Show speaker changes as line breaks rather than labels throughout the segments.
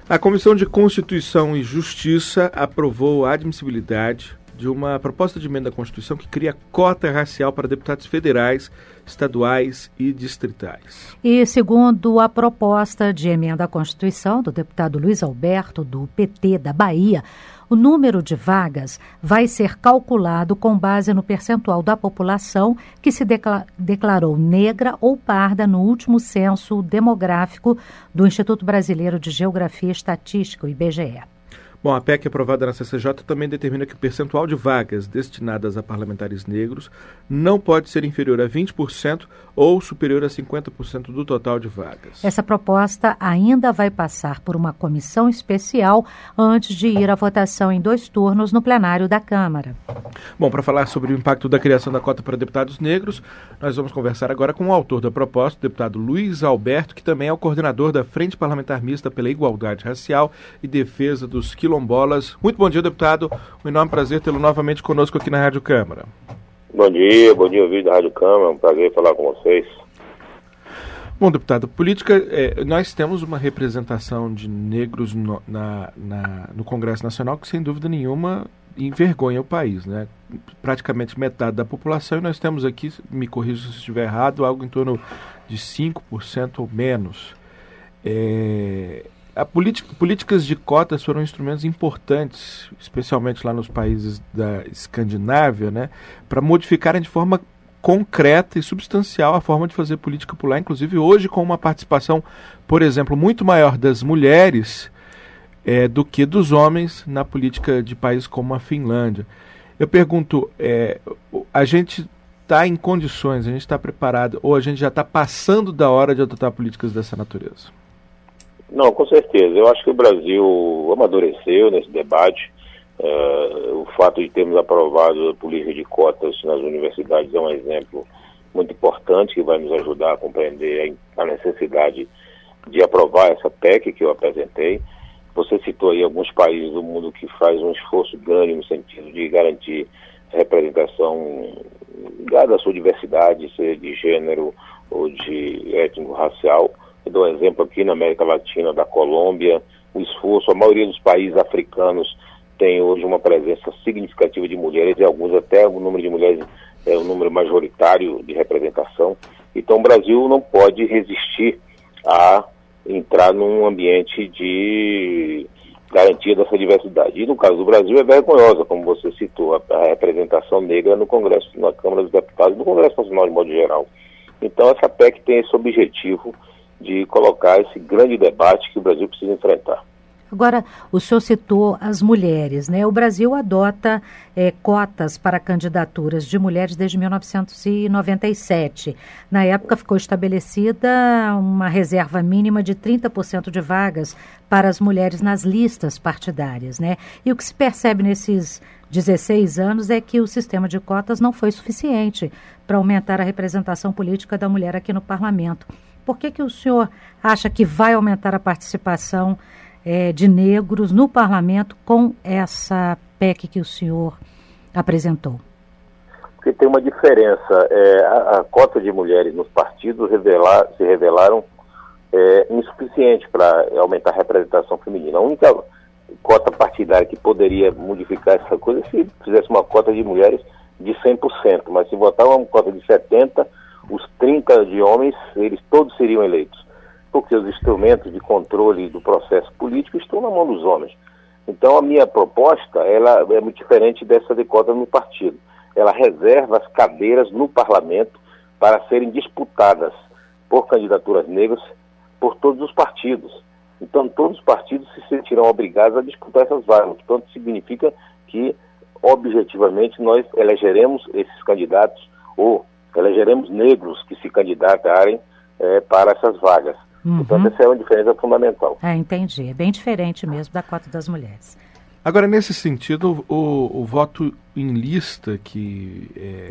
A Comissão de Constituição e Justiça aprovou a admissibilidade de uma proposta de emenda à Constituição que cria cota racial para deputados federais, estaduais e distritais.
E segundo a proposta de emenda à Constituição do deputado Luiz Alberto, do PT da Bahia, o número de vagas vai ser calculado com base no percentual da população que se declarou negra ou parda no último censo demográfico do Instituto Brasileiro de Geografia e Estatística, o IBGE.
Bom, a PEC aprovada na CCJ também determina que o percentual de vagas destinadas a parlamentares negros não pode ser inferior a 20% ou superior a 50% do total de vagas.
Essa proposta ainda vai passar por uma comissão especial antes de ir à votação em 2 turnos no plenário da Câmara.
Bom, para falar sobre o impacto da criação da cota para deputados negros, nós vamos conversar agora com o autor da proposta, o deputado Luiz Alberto, que também é o coordenador da Frente Parlamentar Mista pela Igualdade Racial e Defesa dos Quilombolas. Muito bom dia, deputado. Um enorme prazer tê-lo novamente conosco aqui na Rádio Câmara.
Bom dia, ouvido da Rádio Câmara. É um prazer falar com vocês.
Bom, deputado, política, nós temos uma representação de negros no Congresso Nacional que, sem dúvida nenhuma, envergonha o país, né? Praticamente metade da população, e nós temos aqui, me corrija se estiver errado, algo em torno de 5% ou menos. Políticas de cotas foram instrumentos importantes, especialmente lá nos países da Escandinávia, né, para modificarem de forma concreta e substancial a forma de fazer política por lá, inclusive hoje com uma participação, por exemplo, muito maior das mulheres do que dos homens na política de países como a Finlândia. Eu pergunto, a gente está em condições, a gente está preparado, ou a gente já está passando da hora de adotar políticas dessa natureza?
Não, com certeza. Eu acho que o Brasil amadureceu nesse debate. O fato de termos aprovado a política de cotas nas universidades é um exemplo muito importante que vai nos ajudar a compreender a necessidade de aprovar essa PEC que eu apresentei. Você citou aí alguns países do mundo que faz um esforço grande no sentido de garantir representação dada a sua diversidade, seja de gênero ou de étnico-racial. Eu dou um exemplo aqui na América Latina, da Colômbia, o esforço, a maioria dos países africanos tem hoje uma presença significativa de mulheres, e alguns até o número de mulheres é o número majoritário de representação. Então o Brasil não pode resistir a entrar num ambiente de garantia dessa diversidade. E no caso do Brasil é vergonhosa, como você citou, a representação negra no Congresso, na Câmara dos Deputados, no Congresso Nacional de modo geral. Então essa PEC tem esse objetivo de colocar esse grande debate que o Brasil precisa enfrentar.
Agora, o senhor citou as mulheres, né? O Brasil adota cotas para candidaturas de mulheres desde 1997. Na época ficou estabelecida uma reserva mínima de 30% de vagas para as mulheres nas listas partidárias, né? E o que se percebe nesses 16 anos é que o sistema de cotas não foi suficiente para aumentar a representação política da mulher aqui no parlamento. Por que o senhor acha que vai aumentar a participação de negros no parlamento com essa PEC que o senhor apresentou?
Porque tem uma diferença. A cota de mulheres nos partidos se revelaram insuficiente para aumentar a representação feminina. A única cota partidária que poderia modificar essa coisa é se fizesse uma cota de mulheres de 100%, mas se botar uma cota de 70%, os 30 de homens, eles todos seriam eleitos, porque os instrumentos de controle do processo político estão na mão dos homens. Então a minha proposta, ela é muito diferente dessa de cota no partido. Ela reserva as cadeiras no parlamento para serem disputadas por candidaturas negras por todos os partidos. Então todos os partidos se sentirão obrigados a disputar essas vagas. Portanto, significa que, objetivamente, nós elegeremos esses candidatos ou elegeremos negros que se candidatarem para essas vagas. Portanto, essa é uma diferença fundamental.
Entendi. É bem diferente mesmo da cota das mulheres.
Agora, nesse sentido, o voto em lista, que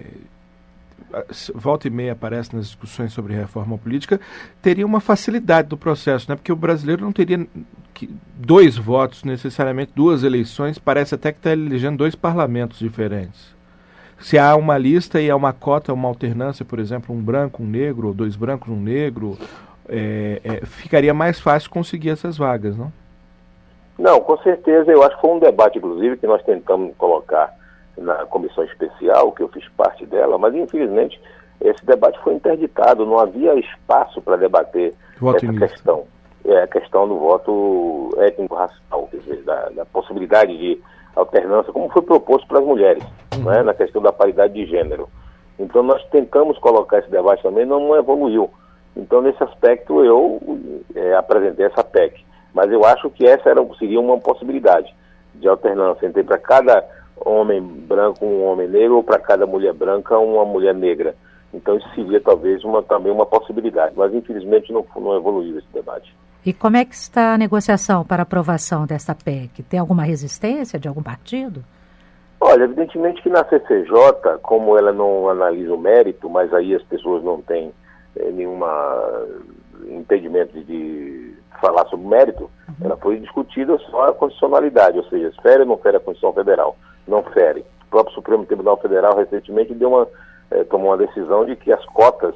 volta e meia aparece nas discussões sobre reforma política, teria uma facilidade do processo, né? Porque o brasileiro não teria 2 votos, necessariamente 2 eleições, parece até que está elegendo 2 parlamentos diferentes. Se há uma lista e há uma cota, uma alternância, por exemplo, um branco, um negro, ou 2 brancos, um negro, ficaria mais fácil conseguir essas vagas, não?
Não, com certeza, eu acho que foi um debate, inclusive, que nós tentamos colocar na comissão especial, que eu fiz parte dela, mas infelizmente esse debate foi interditado, não havia espaço para debater essa questão. A questão do voto étnico-racial, quer dizer, da possibilidade de alternância, como foi proposto para as mulheres, né, na questão da paridade de gênero. Então nós tentamos colocar esse debate também, não evoluiu. Então nesse aspecto eu apresentei essa PEC, mas eu acho que essa seria uma possibilidade de alternância entre para cada homem branco um homem negro ou para cada mulher branca uma mulher negra. Então isso seria talvez também uma possibilidade, mas infelizmente não evoluiu esse debate.
E como é que está a negociação para aprovação dessa PEC? Tem alguma resistência de algum partido?
Olha, evidentemente que na CCJ, como ela não analisa o mérito, mas aí as pessoas não têm nenhum impedimento de falar sobre o mérito, ela foi discutida só a constitucionalidade, ou seja, fere ou não fere a Constituição Federal? Não fere. O próprio Supremo Tribunal Federal recentemente tomou uma decisão de que as cotas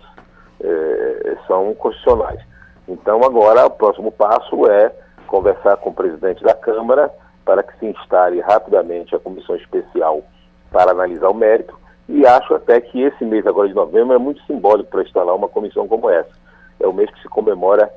são constitucionais. Então agora o próximo passo é conversar com o presidente da Câmara para que se instale rapidamente a comissão especial para analisar o mérito, e acho até que esse mês agora de novembro é muito simbólico para instalar uma comissão como essa. É o mês que se comemora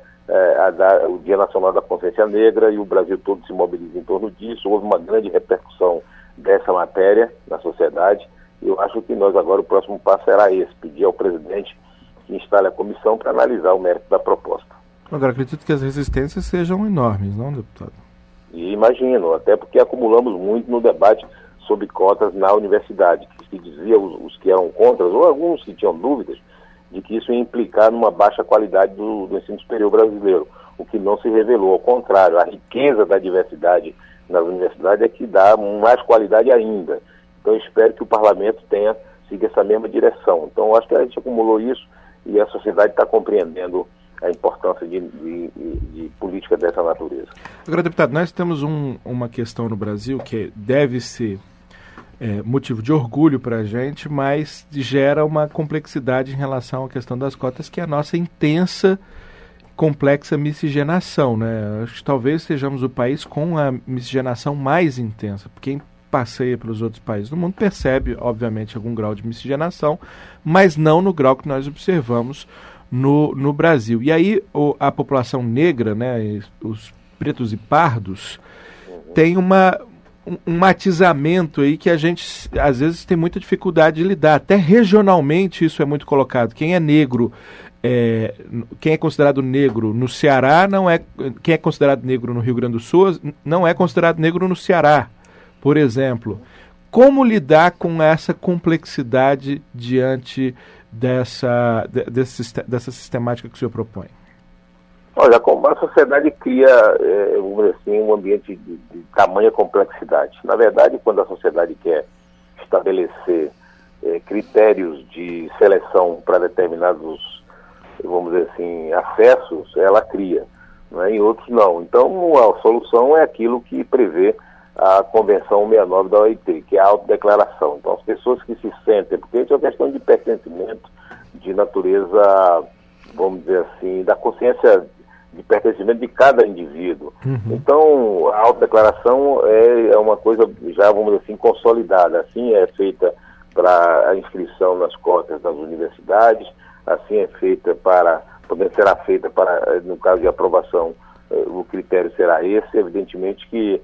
o Dia Nacional da Consciência Negra, e o Brasil todo se mobiliza em torno disso. Houve uma grande repercussão dessa matéria na sociedade, e eu acho que nós agora o próximo passo será esse, pedir ao presidente que instale a comissão para analisar o mérito da proposta.
Agora, acredito que as resistências sejam enormes, não, deputado?
E imagino, até porque acumulamos muito no debate sobre cotas na universidade, que se dizia, os que eram contra, ou alguns que tinham dúvidas, de que isso ia implicar numa baixa qualidade do ensino superior brasileiro, o que não se revelou. Ao contrário, a riqueza da diversidade nas universidades é que dá mais qualidade ainda. Então eu espero que o parlamento siga essa mesma direção. Então eu acho que a gente acumulou isso e a sociedade está compreendendo a importância de política dessa natureza.
Agora, deputado, nós temos uma questão no Brasil que deve ser motivo de orgulho para a gente, mas gera uma complexidade em relação à questão das cotas, que é a nossa intensa, complexa miscigenação, né? Acho que talvez sejamos o país com a miscigenação mais intensa. Quem passeia pelos outros países do mundo percebe, obviamente, algum grau de miscigenação, mas não no grau que nós observamos no Brasil. E aí a população negra, né, os pretos e pardos, tem um matizamento aí que a gente às vezes tem muita dificuldade de lidar. Até regionalmente isso é muito colocado. Quem é negro, quem é considerado negro no Ceará quem é considerado negro no Rio Grande do Sul não é considerado negro no Ceará, por exemplo. Como lidar com essa complexidade diante dessa sistemática que o senhor propõe?
Olha, como a sociedade cria, vamos dizer assim, um ambiente de tamanha complexidade. Na verdade, quando a sociedade quer estabelecer critérios de seleção para determinados, vamos dizer assim, acessos, ela cria, né? E outros não. Então, a solução é aquilo que prevê a Convenção 69 da OIT, que é a autodeclaração. Então, as pessoas que se sentem, porque isso é uma questão de pertencimento, de natureza, vamos dizer assim, da consciência de pertencimento de cada indivíduo. Então, a autodeclaração é uma coisa já, vamos dizer assim, consolidada. Assim é feita para a inscrição nas cotas das universidades, assim é feita será feita para, no caso de aprovação, o critério será esse. Evidentemente que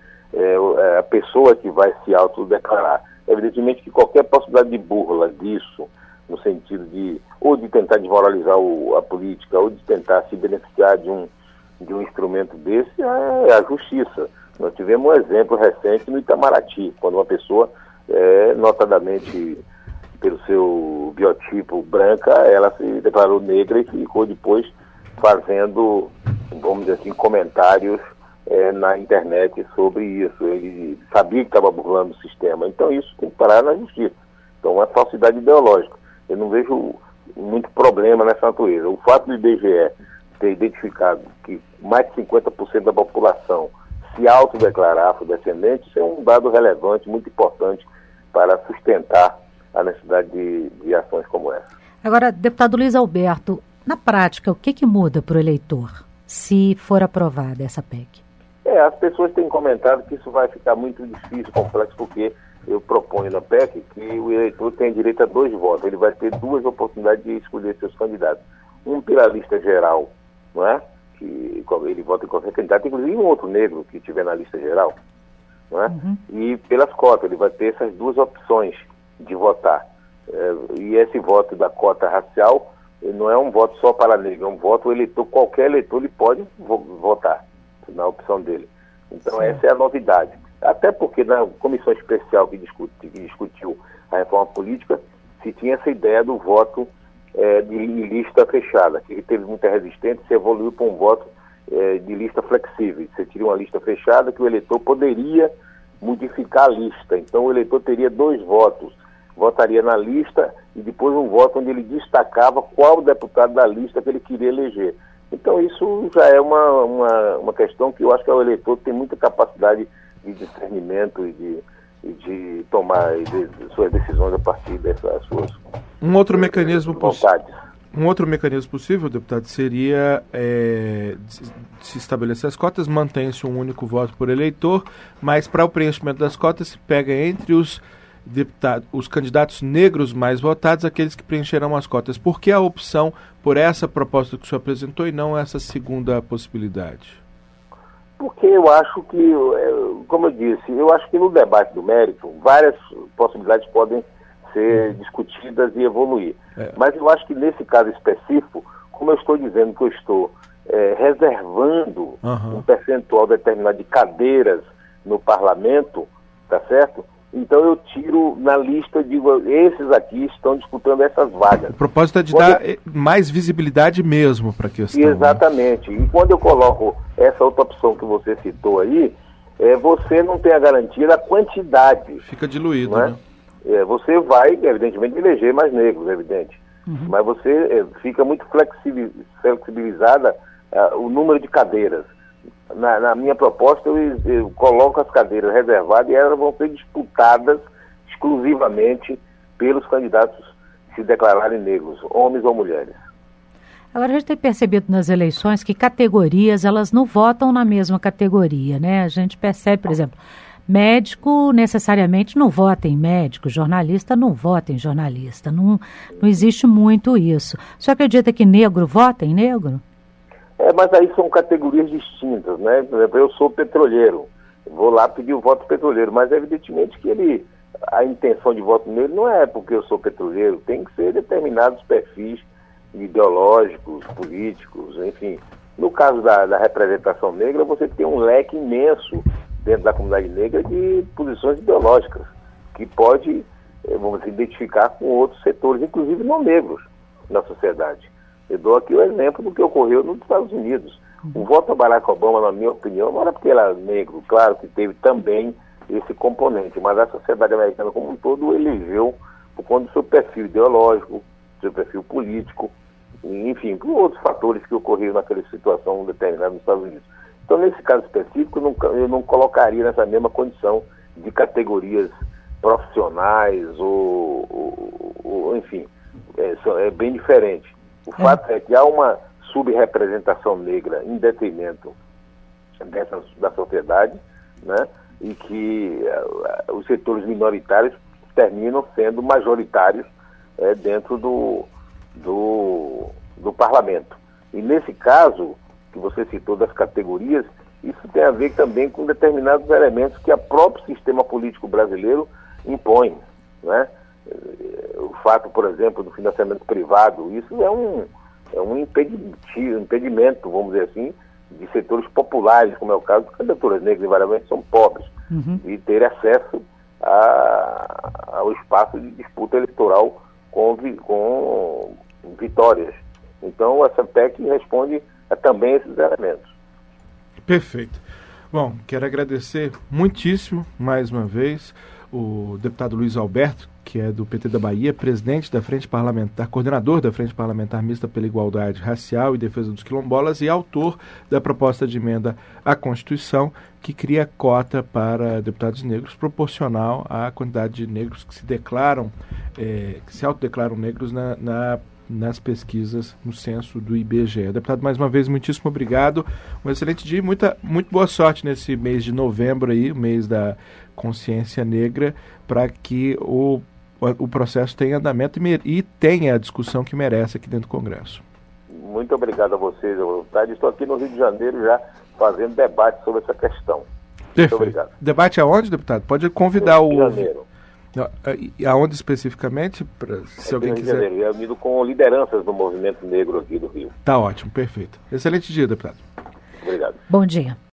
a pessoa que vai se autodeclarar. Evidentemente que qualquer possibilidade de burla disso, no sentido de tentar desmoralizar a política, ou de tentar se beneficiar de um instrumento desse, é a justiça. Nós tivemos um exemplo recente no Itamaraty, quando uma pessoa, notadamente pelo seu biotipo branca, ela se declarou negra e ficou depois fazendo, vamos dizer assim, comentários na internet sobre isso. Ele sabia que estava burlando o sistema. Então isso tem que parar na justiça. Então é falsidade ideológica. Eu não vejo muito problema nessa natureza. O fato do IBGE ter identificado que mais de 50% da população se autodeclarar afrodescendente, isso é um dado relevante, muito importante para sustentar a necessidade de ações como essa.
Agora, deputado Luiz Alberto, na prática, o que muda para o eleitor se for aprovada essa PEC?
As pessoas têm comentado que isso vai ficar muito difícil, complexo, porque eu proponho na PEC que o eleitor tem direito a 2 votos. Ele vai ter 2 oportunidades de escolher seus candidatos. Um pela lista geral, não é? Que ele vota em qualquer candidato, inclusive um outro negro que estiver na lista geral, não é? E pelas cotas, ele vai ter essas 2 opções de votar. E esse voto da cota racial não é um voto só para negro, é um voto eleitor, qualquer eleitor ele pode votar na opção dele. Então essa é a novidade. Até porque na comissão especial que discutiu a reforma política, se tinha essa ideia do voto de lista fechada, que teve muita resistência, se evoluiu para um voto de lista flexível. Você tira uma lista fechada que o eleitor poderia modificar a lista. Então o eleitor teria 2 votos. Votaria na lista e depois um voto onde ele destacava qual deputado da lista que ele queria eleger. Então isso já é uma questão que eu acho que o eleitor tem muita capacidade de discernimento e de tomar suas decisões a partir dessas suas
vontades. Um outro mecanismo possível, deputado, seria se estabelecer as cotas, mantém-se um único voto por eleitor, mas para o preenchimento das cotas se pega entre os candidatos negros mais votados, aqueles que preencherão as cotas. Por que a opção por essa proposta que o senhor apresentou e não essa segunda possibilidade?
Porque eu acho que, como eu disse, eu acho que no debate do mérito, várias possibilidades podem ser discutidas e evoluir. Mas eu acho que nesse caso específico, como eu estou dizendo que eu estou reservando um percentual determinado de cadeiras no parlamento, tá certo? Então eu tiro na lista, digo, esses aqui estão disputando essas vagas.
O propósito é de dar mais visibilidade mesmo para a questão.
Exatamente. Né? E quando eu coloco essa outra opção que você citou aí, você não tem a garantia da quantidade.
Fica diluído,
né? Você vai, evidentemente, eleger mais negros, evidente. Mas você fica muito flexibilizada o número de cadeiras. Na minha proposta, eu coloco as cadeiras reservadas e elas vão ser disputadas exclusivamente pelos candidatos que se declararem negros, homens ou mulheres.
Agora, a gente tem percebido nas eleições que categorias, elas não votam na mesma categoria, né? A gente percebe, por exemplo, médico necessariamente não vota em médico, jornalista não vota em jornalista, não existe muito isso. O senhor acredita que negro vota em negro?
Mas aí são categorias distintas, né? Por exemplo, eu sou petroleiro, vou lá pedir o voto petroleiro, mas evidentemente que a intenção de voto nele não é porque eu sou petroleiro, tem que ser determinados perfis ideológicos, políticos, enfim. No caso da representação negra, você tem um leque imenso dentro da comunidade negra de posições ideológicas, que pode, vamos dizer, identificar com outros setores, inclusive não negros, na sociedade. Eu dou aqui o exemplo do que ocorreu nos Estados Unidos. O voto a Barack Obama, na minha opinião, não era porque ele era negro, claro que teve também esse componente, mas a sociedade americana como um todo elegeu por conta do seu perfil ideológico, do seu perfil político, enfim, por outros fatores que ocorreram naquela situação determinada nos Estados Unidos. Então, nesse caso específico, eu não colocaria nessa mesma condição de categorias profissionais ou enfim, é bem diferente. O fato é que há uma subrepresentação negra em detrimento da sociedade, né? E que os setores minoritários terminam sendo majoritários dentro do parlamento. E nesse caso, que você citou das categorias, isso tem a ver também com determinados elementos que o próprio sistema político brasileiro impõe, né? O fato, por exemplo, do financiamento privado, isso é um impedimento, vamos dizer assim, de setores populares, como é o caso de candidaturas negras, invariavelmente são pobres, e ter acesso ao espaço de disputa eleitoral com vitórias. Então, essa PEC responde também a esses elementos.
Perfeito. Bom, quero agradecer muitíssimo, mais uma vez, o deputado Luiz Alberto, que é do PT da Bahia, presidente da Frente Parlamentar, coordenador da Frente Parlamentar Mista pela Igualdade Racial e Defesa dos Quilombolas e autor da proposta de emenda à Constituição que cria cota para deputados negros proporcional à quantidade de negros que se declaram, que se autodeclaram negros na nas pesquisas no censo do IBGE. Deputado, mais uma vez, muitíssimo obrigado. Um excelente dia e muito boa sorte nesse mês de novembro aí, o mês da consciência negra, para que o processo tenha andamento e tenha a discussão que merece aqui dentro do Congresso.
Muito obrigado a vocês, deputado. Estou aqui no Rio de Janeiro já fazendo debate sobre essa questão.
Perfeito. Muito obrigado. Debate aonde, deputado? Pode convidar o... Rio de Janeiro. Aonde especificamente? Se alguém quiser.
Janeiro, reunido com lideranças do movimento negro aqui do Rio.
Tá ótimo, perfeito. Excelente dia, deputado.
Obrigado.
Bom dia.